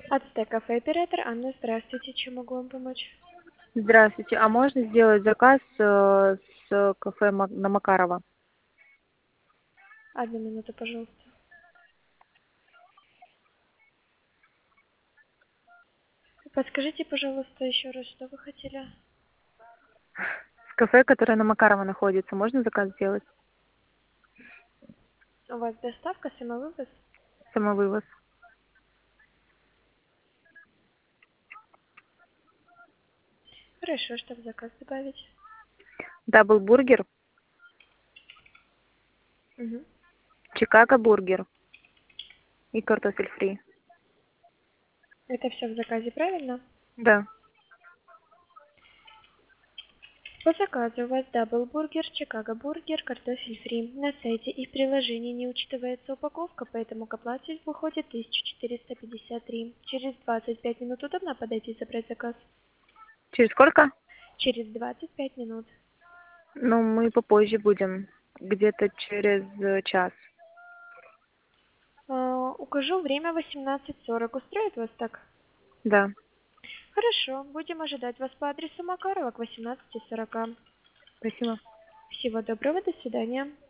Ацтек кафе, оператор Анна, здравствуйте, чем могу вам помочь? Здравствуйте. А можно сделать заказ с кафе на Макарова? Одну минуту, пожалуйста. Подскажите, пожалуйста, еще раз, что вы хотели? С кафе, которое на Макарова находится, можно заказ сделать? У вас доставка, самовывоз? Самовывоз. Хорошо, что в заказ добавить? Даблбургер, Угу. Чикаго бургер и картофель фри. Это все в заказе, правильно? Да. По заказу у вас даблбургер, Чикаго бургер, картофель фри. На сайте и в приложении не учитывается упаковка, поэтому к оплате выходит 1453. Через 25 минут удобно подойти и забрать заказ? Через сколько? Через 25 минут. Ну, мы попозже будем. Где-то через час. Укажу время 18:40. Устроит вас так? Да. Хорошо, будем ожидать вас по адресу Макарова к 18:40. Спасибо. Всего доброго, до свидания.